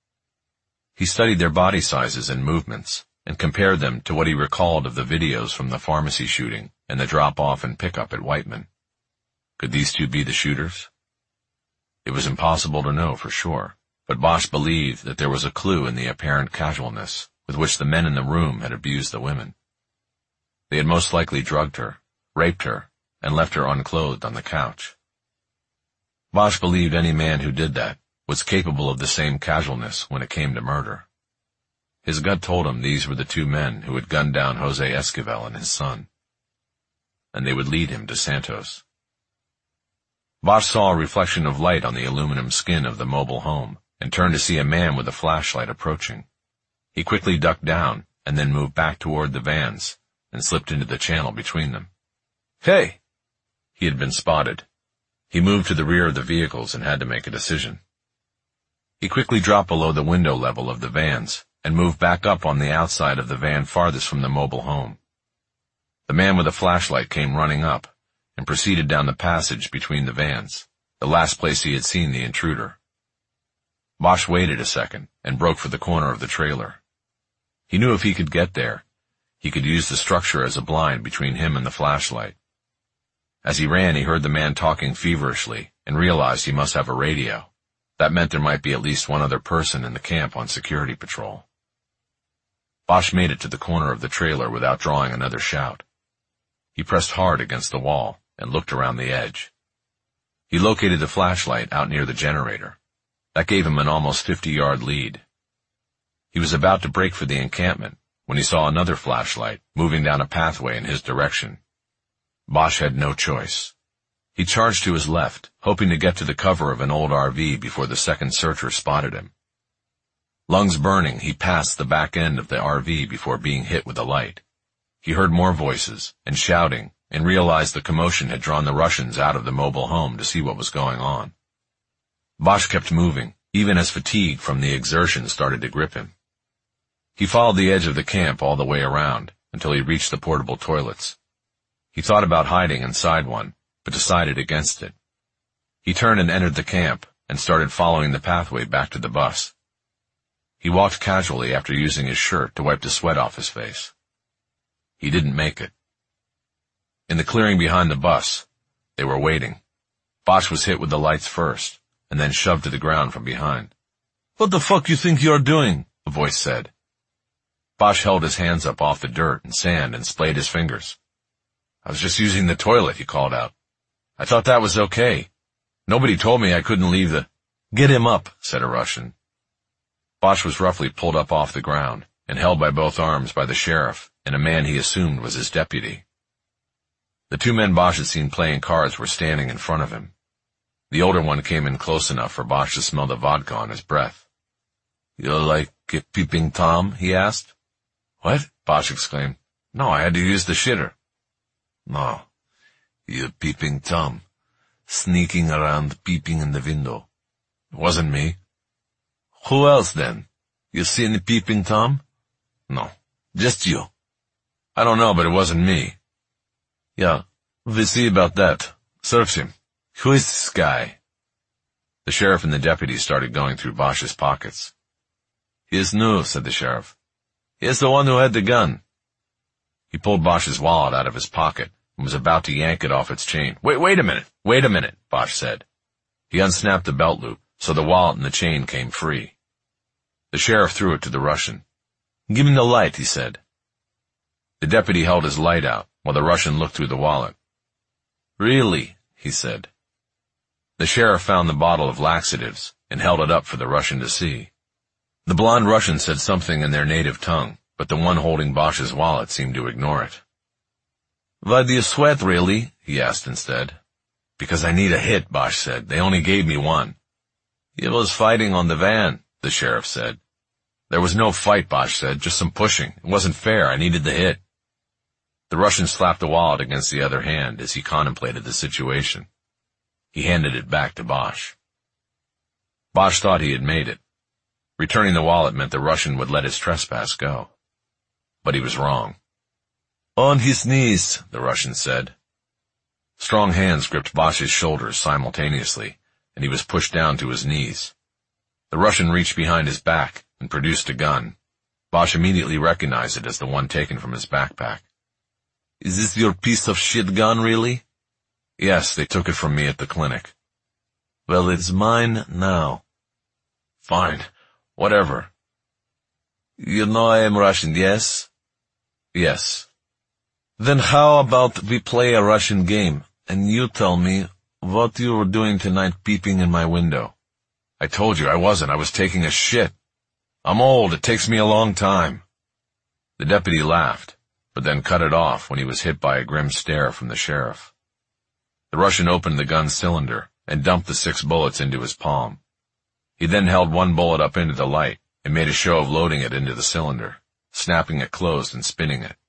He studied their body sizes and movements, and compared them to what he recalled of the videos from the pharmacy shooting and the drop-off and pickup at Whiteman. Could these two be the shooters? It was impossible to know for sure, but Bosch believed that there was a clue in the apparent casualness with which the men in the room had abused the women. They had most likely drugged her, raped her, and left her unclothed on the couch. Bosch believed any man who did that was capable of the same casualness when it came to murder. His gut told him these were the two men who had gunned down Jose Esquivel and his son, and they would lead him to Santos. Bosch saw a reflection of light on the aluminum skin of the mobile home and turned to see a man with a flashlight approaching. He quickly ducked down and then moved back toward the vans and slipped into the channel between them.
Hey!
He had been spotted. He moved to the rear of the vehicles and had to make a decision. He quickly dropped below the window level of the vans and moved back up on the outside of the van farthest from the mobile home. The man with a flashlight came running up and proceeded down the passage between the vans, the last place he had seen the intruder. Bosch waited a second and broke for the corner of the trailer. He knew if he could get there, he could use the structure as a blind between him and the flashlight. As he ran, he heard the man talking feverishly and realized he must have a radio. That meant there might be at least one other person in the camp on security patrol. Bosch made it to the corner of the trailer without drawing another shout. He pressed hard against the wall and looked around the edge. He located the flashlight out near the generator. That gave him an almost fifty-yard lead. He was about to break for the encampment when he saw another flashlight moving down a pathway in his direction. Bosch had no choice. He charged to his left, hoping to get to the cover of an old R V before the second searcher spotted him. Lungs burning, he passed the back end of the R V before being hit with a light. He heard more voices and shouting and realized the commotion had drawn the Russians out of the mobile home to see what was going on. Bosch kept moving, even as fatigue from the exertion started to grip him. He followed the edge of the camp all the way around until he reached the portable toilets. He thought about hiding inside one, but decided against it. He turned and entered the camp and started following the pathway back to the bus. He walked casually after using his shirt to wipe the sweat off his face. He didn't make it. In the clearing behind the bus, they were waiting. Bosch was hit with the lights first, and then shoved to the ground from behind.
What the fuck you think you're doing?
A voice said. Bosch held his hands up off the dirt and sand and splayed his fingers. I was just using the toilet, he called out. I thought that was okay. Nobody told me I couldn't leave the—
Get him up,
said a Russian. Bosch was roughly pulled up off the ground and held by both arms by the sheriff and a man he assumed was his deputy. The two men Bosch had seen playing cards were standing in front of him. The older one came in close enough for Bosch to smell the vodka on his breath.
You like a peeping Tom? He asked.
What? Bosch exclaimed. No, I had to use the shitter.
No, you peeping Tom, sneaking around peeping in the window.
It wasn't me.
Who else then? You see any peeping Tom?
No.
Just you.
I don't know, but it wasn't me.
Yeah, we see about that.
Search him.
Who is this guy?
The sheriff and the deputy started going through Bosch's pockets.
He is new, said the sheriff. He is the one who had the gun.
He pulled Bosch's wallet out of his pocket and was about to yank it off its chain. Wait, wait a minute, wait a minute, Bosch said. He unsnapped the belt loop, so the wallet and the chain came free. The sheriff threw it to the Russian.
Give me the light, he said.
The deputy held his light out while the Russian looked through the wallet.
Really, he said.
The sheriff found the bottle of laxatives and held it up for the Russian to see. The blonde Russian said something in their native tongue, but the one holding Bosch's wallet seemed to ignore it.
Why do you sweat, really?
He asked instead. Because I need a hit, Bosch said. They only gave me one.
You was fighting on the van,
the sheriff said. There was no fight, Bosch said, just some pushing. It wasn't fair. I needed the hit. The Russian slapped the wallet against the other hand as he contemplated the situation. He handed it back to Bosch. Bosch thought he had made it. Returning the wallet meant the Russian would let his trespass go. But he was wrong.
On his knees,
the Russian said. Strong hands gripped Bosch's shoulders simultaneously, and he was pushed down to his knees. The Russian reached behind his back and produced a gun. Bosch immediately recognized it as the one taken from his backpack.
Is this your piece of shit gun, really?
Yes, they took it from me at the clinic.
Well, it's mine now.
Fine. Whatever.
You know I am Russian, yes?
Yes.
Then how about we play a Russian game, and you tell me what you were doing tonight peeping in my window?
I told you I wasn't. I was taking a shit. I'm old. It takes me a long time. The deputy laughed, but then cut it off when he was hit by a grim stare from the sheriff. The Russian opened the gun's cylinder and dumped the six bullets into his palm. He then held one bullet up into the light and made a show of loading it into the cylinder. snapping it closed and spinning it.